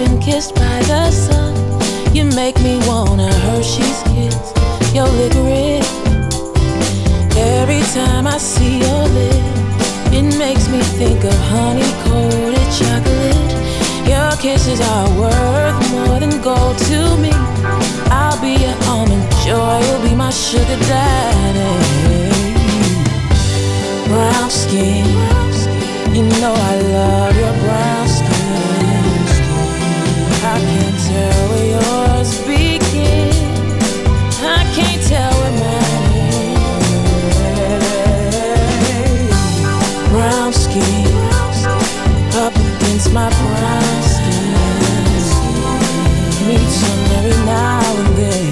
been kissed by the sun. You make me wanna Hershey's kiss your licorice. Every time I see your lips, it makes me think of honey-coated chocolate. Your kisses are worth more than gold to me. I'll be your almond joy, you'll be my sugar daddy. Brown skin, you know I love your brown skin. I can't tell where yours begins. I can't tell where mine is. Brown skin, up against my brown skin. Meet some every now and then.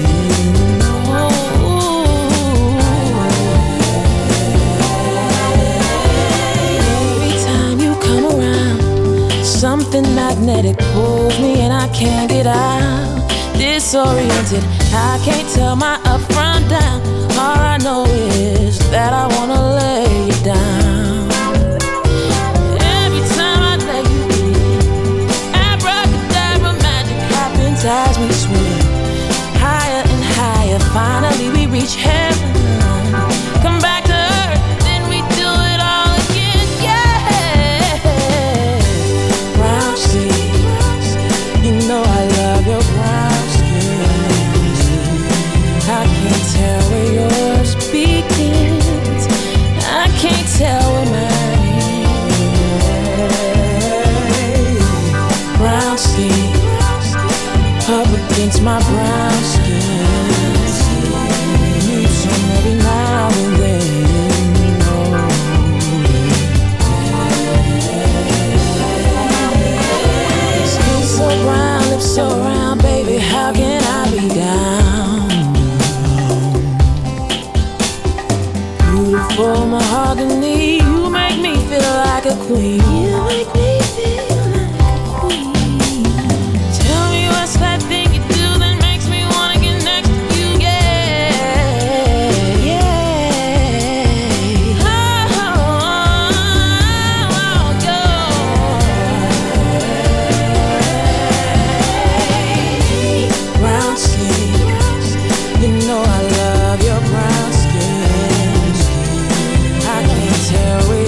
Something magnetic pulls me and I can't get out. Disoriented, I can't tell my up from down. All I know is that I wanna lay you down. Every time I lay you in, abracadabra magic happens as we swim higher and higher. Finally we reach heaven. Come back to earth, then we do it all again. Yeah. Brown skin, you know I love your brown skin. I can't tell where yours begins. I can't tell where mine is. Brown skin, up against my brown skin. Need some every now and then. So brown, lips so round, baby, how can I be down? Beautiful mahogany, you make me feel like a queen. You make me feel like a queen. Tell me what's that thing you do that makes me wanna get next to you, yeah, yeah. Brown skin, you know I love your brown skin. I can't tell where